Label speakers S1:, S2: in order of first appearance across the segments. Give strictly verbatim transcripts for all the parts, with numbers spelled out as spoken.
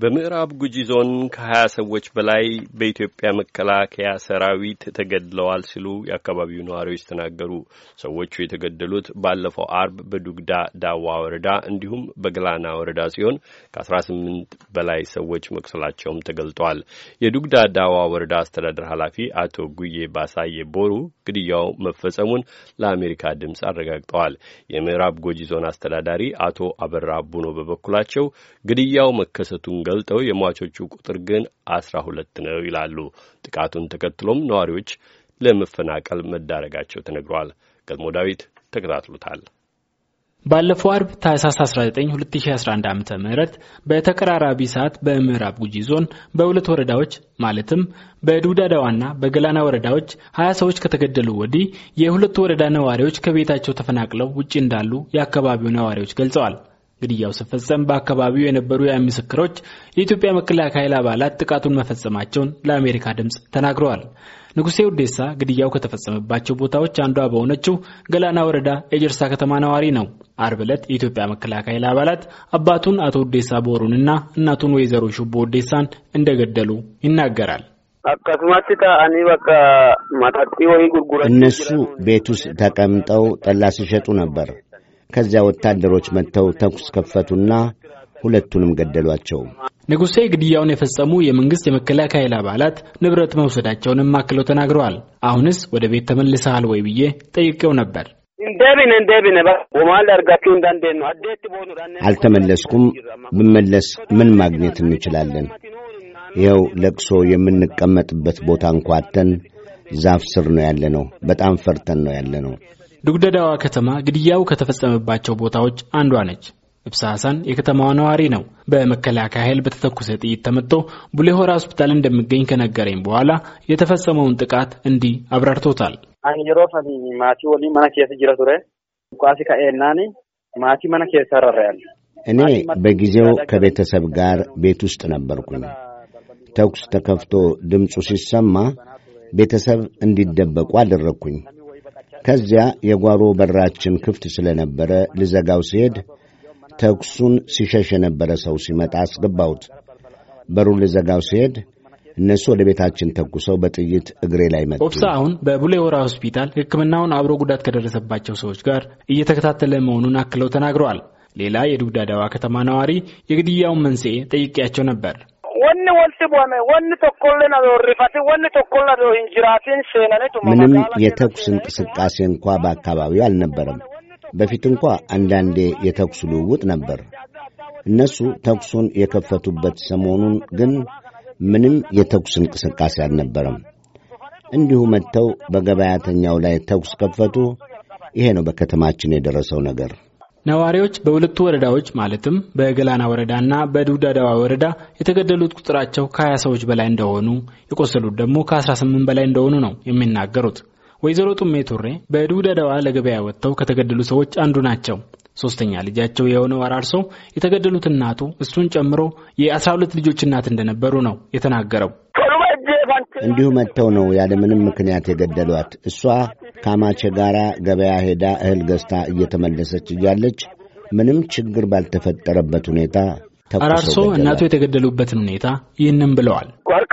S1: በምዕራብ ጉጂ ዞን ከሀያ ሰዎች በላይ በኢትዮጵያ መከላከያ ሰራዊት ተገድለዋል ሲሉ የአካባቢው ነዋሪዎች ተናገሩ። ሰዎቹ የተገደሉት ባለፈው አርብ በዱግዳ ዳዋ ወረዳ እንዲሁም በገላና ወረዳ ሲሆን ከአስራ ስምንት በላይ ሰዎች መቁሰላቸውም ተገልጧል። የዱግዳ ዳዋ ወረዳ አስተዳደር ኃላፊ አቶ ጉዬ ባሳዬ ቦሩ ግድያው መፈጸሙን ለአሜሪካ ድምጽ አረጋግጠዋል። የምዕራብ ጉጂ ዞን አስተዳዳሪ አቶ አበራ ቡኖ በበኩላቸው ግድያው መከሰቱን ገልጠው የሟቾቹ ቁጥር ግን አስራ ሁለት ነው ይላሉ። ጥቃቱን ተከትሎም ነዋሪዎች ለመፈናቀል መዳረጋቸው ተነግሯል። ገልሞ ዳዊት ተከታትሎታል።
S2: ባለፈው አርብ ታህሳስ አስራ ዘጠኝ ሁለት ሺህ አስራ አንድ ዓመተ ምህረት በተቀራራቢ ሰዓት በምዕራብ ጉጂ ዞን በሁለት ወረዳዎች ማለትም በዱግዳ ዳዋና በገላና ወረዳዎች ሀያ ሰዎች ከተገደሉ ወዲህ የሁለቱ ወረዳ ነዋሪዎች ከቤታቸው ተፈናቅለው ውጪ እንዳሉ የአካባቢው ነዋሪዎች ገልጸዋል። ግድያው ሲፈጸም በአካባቢው የነበሩ የምስክሮች የኢትዮጵያ መከላከያ አባላት ጥቃቱን መፈጸማቸውን ለአሜሪካ ድምጽ ተናግረዋል። ንጉሴ ውዴሳ ግድያው ከተፈጸመባቸው ቦታዎች አንዷ በሆነችው ገላና ወረዳ ኤጀርሳ ከተማ ነዋሪ ነው። አርብ ዕለት የኢትዮጵያ መከላከያ አባላት አባቱን አቶ ውዴሳ ቦሩንና እናቱን ወይዘሮ ሹቦ ውዴሳን እንደገደሉ ይናገራል።
S3: እነሱ ቤት ውስጥ ተቀምጠው ጠላ ሲሸጡ ነበር። ከዚያ ወታደሮች መጥተው ተኩስ ከፈቱና ሁለቱንም ገደሏቸው።
S2: ንጉሴ ግድያውን የፈጸሙ የመንግስት የመከላከያ አባላት ንብረት መውሰዳቸውንም አክለው ተናግረዋል። አሁንስ ወደ ቤት ተመልሰሃል ወይ ብዬ ጠይቄው ነበር።
S3: አልተመለስኩም። ብመለስ ምን ማግኘት እንችላለን? ይኸው ለቅሶ የምንቀመጥበት ቦታ እንኳን አጥተን ዛፍ ስር ነው ያለነው። በጣም ፈርተን ነው ያለነው።
S2: ዱግዳ ዳዋ ከተማ ግድያው ከተፈጸመባቸው ቦታዎች አንዷ ነች። ኢብሳ ሐሰን የከተማዋ ነዋሪ ነው። በመከላከያ ኃይል በተተኮሰ ጥይት ተመትቶ ቡሌ ሆራ ሆስፒታል እንደሚገኝ ከነገረኝ በኋላ የተፈጸመውን ጥቃት እንዲህ አብራርቶታል።
S4: አንጀሮፋኒ ማቲ ወሊ ማናከየ ሲጅራቱረ ቋሲካ ኤናኒ ማቲ ማናከየ ሰራራያል።
S3: እኔ በጊዜው ከቤተሰብ ጋር ቤት ውስጥ ነበርኩኝ። ተኩስ ተከፍቶ ድምፁ ሲሰማ ቤተሰብ እንዲደበቁ አደረኩኝ። ከዚያ የጓሮ በራችን ክፍት ስለነበረ ልዘጋው ሲሄድ ተኩሱን ሲሸሽ የነበረ ሰው ሲመጣ አስገባሁት። በሩን ልዘጋው ሲሄድ እነሱ ወደ ቤታችን ተኩሰው በጥይት እግሬ ላይ መቱ።
S2: ኦብሳ አሁን በቡሌ ሆራ ሆስፒታል ሕክምናውን አብሮ ጉዳት ከደረሰባቸው ሰዎች ጋር እየተከታተለ መሆኑን አክለው ተናግረዋል። ሌላ የዱግዳ ዳዋ ከተማ ነዋሪ የግድያውን መንስኤ ጠይቄያቸው ነበር።
S4: ወን ወልት ቦነ ወን ተቆለና ሪፋቲ ወን ተቆለና እንጅራቲን ሸናነቱ
S3: ምንም የተኩስ እንቅስቃሴ እንኳን በአካባቢው አልነበረም። በፊት እንኳን አንዳንዴ የተኩስ ልውውጥ ነበር። እነሱ ተኩሱን የከፈቱበት ሰሞኑን ግን ምንም የተኩስ እንቅስቃሴ አልነበረም። እንዲሁ መጥተው በገበያተኛው ላይ ተኩስ ከፈቱ። ይሄ ነው በከተማችን የደረሰው ነገር።
S2: ነዋሪዎች በሁለቱ ወረዳዎች ማለትም በገላና ወረዳና በዱግዳ ዳዋ ወረዳ የተገደሉት ቁጥራቸው ከሀያ ሰዎች በላይ እንደሆኑ የቆሰሉት ደግሞ ከአስራ ስምንት በላይ እንደሆኑ ነው የሚናገሩት። ወይዘሮ ጡሜ ቱሬ በዱግዳ ዳዋ ለገበያ ወጥተው ከተገደሉ ሰዎች አንዱ ናቸው። ሶስተኛ ልጃቸው የሆነው አራርሶ የተገደሉት እናቱ እሱን ጨምሮ የአስራ ሁለት ልጆች እናት እንደነበሩ ነው የተናገረው።
S3: እንዲሁ መጥተው ነው ያለ ምንም ምክንያት የገደሏት። እሷ ካማቸ ጋራ ገበያ ሄዳ እህል ገዝታ እየተመለሰች እያለች ምንም ችግር ባልተፈጠረበት ሁኔታ
S2: አራርሶ እናቱ የተገደሉበትን ሁኔታ ይህንን ብለዋል።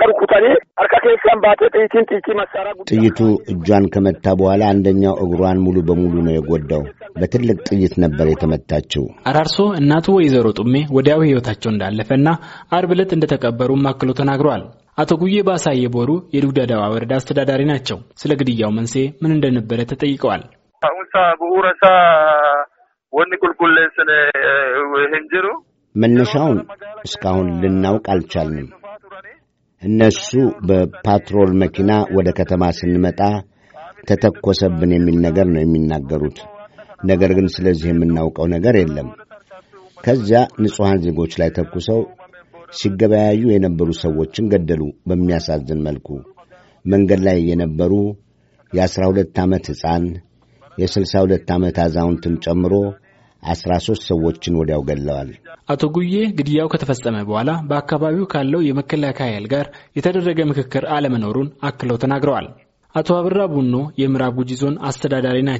S3: ጥይቱ እጇን ከመታ በኋላ አንደኛው እግሯን ሙሉ በሙሉ ነው የጎዳው። በትልቅ ጥይት ነበር የተመታችው።
S2: አራርሶ እናቱ ወይዘሮ ጡሜ ወዲያው ሕይወታቸው እንዳለፈና አርብ ዕለት እንደተቀበሩ ማክሎ ተናግረዋል። አቶ ጉዬ ባሳዬ ቦሩ የዱግዳ ዳዋ ወረዳ አስተዳዳሪ ናቸው። ስለ ግድያው መንስኤ ምን እንደነበረ ተጠይቀዋል።
S5: አውሳ ጉኡረሳ ወን ቁልቁለሰነ ሄንጀሩ
S3: መነሻውን እስካሁን ልናውቅ አልቻልንም። እነሱ በፓትሮል መኪና ወደ ከተማ ስንመጣ ተተኮሰብን የሚል ነገር ነው የሚናገሩት። ነገር ግን ስለዚህ የምናውቀው ነገር የለም። ከዚያ ንጹሃን ዜጎች ላይ ተኩሰው ሲገበያዩ የነበሩ ሰዎችን ገደሉ። በሚያሳዝን መልኩ መንገድ ላይ የነበሩ የአስራ ሁለት ዓመት ሕፃን የስልሳ ሁለት ዓመት አዛውንትን ጨምሮ አስራ ሦስት ሰዎችን ወዲያው ገለዋል።
S2: አቶ ጉዬ ግድያው ከተፈጸመ በኋላ በአካባቢው ካለው የመከላከያ ኃይል ጋር የተደረገ ምክክር አለመኖሩን አክለው ተናግረዋል። አቶ አበራ ቡኖ የምዕራብ ጉጂ ዞን አስተዳዳሪ ናቸው።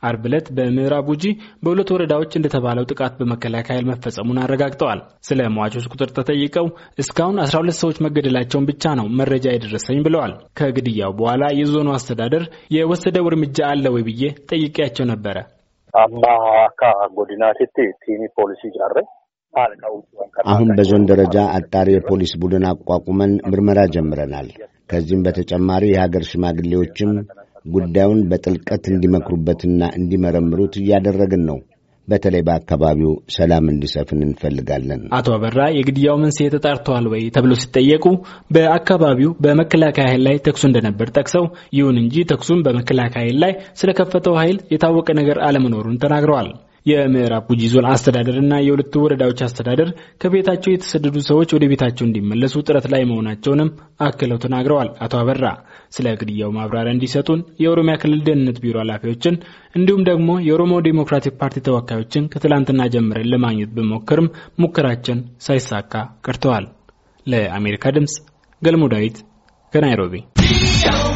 S2: አርብ ዕለት በምዕራብ ጉጂ በሁለት ወረዳዎች እንደተባለው ጥቃት በመከላከያ ኃይል መፈጸሙን አረጋግጠዋል። ስለ ሟቾች ቁጥር ተጠይቀው እስካሁን አስራ ሁለት ሰዎች መገደላቸውን ብቻ ነው መረጃ የደረሰኝ ብለዋል። ከግድያው በኋላ የዞኑ አስተዳደር የወሰደው እርምጃ አለ ወይ ብዬ ጠይቄያቸው ነበረ።
S6: አማ አካ ጎዲናቲቲ ቲሚ ፖሊሲ ጃረ
S3: አሁን በዞን ደረጃ አጣሪ የፖሊስ ቡድን አቋቁመን ምርመራ ጀምረናል። ከዚህም በተጨማሪ የሀገር ሽማግሌዎችም ጉዳዩን በጥልቀት እንዲመክሩበትና እንዲመረምሩት እያደረግን ነው። በተለይ በአካባቢው ሰላም እንዲሰፍን እንፈልጋለን።
S2: አቶ አበራ የግድያው መንስኤ ተጣርቷል ወይ ተብሎ ሲጠየቁ በአካባቢው በመከላከያ ኃይል ላይ ተኩስ እንደነበር ጠቅሰው ይሁን እንጂ ተኩሱን በመከላከያ ኃይል ላይ ስለከፈተው ኃይል የታወቀ ነገር አለመኖሩን ተናግረዋል። የምዕራብ ጉጂ ዞን አስተዳደርና የሁለቱ ወረዳዎች አስተዳደር ከቤታቸው የተሰደዱ ሰዎች ወደ ቤታቸው እንዲመለሱ ጥረት ላይ መሆናቸውንም አክለው ተናግረዋል። አቶ አበራ ስለ ግድያው ማብራሪያ እንዲሰጡን የኦሮሚያ ክልል ደህንነት ቢሮ ኃላፊዎችን እንዲሁም ደግሞ የኦሮሞ ዴሞክራቲክ ፓርቲ ተወካዮችን ከትላንትና ጀምረን ለማግኘት በመሞከርም ሙከራችን ሳይሳካ ቀርተዋል። ለአሜሪካ ድምጽ ገልሞ ዳዊት ከናይሮቢ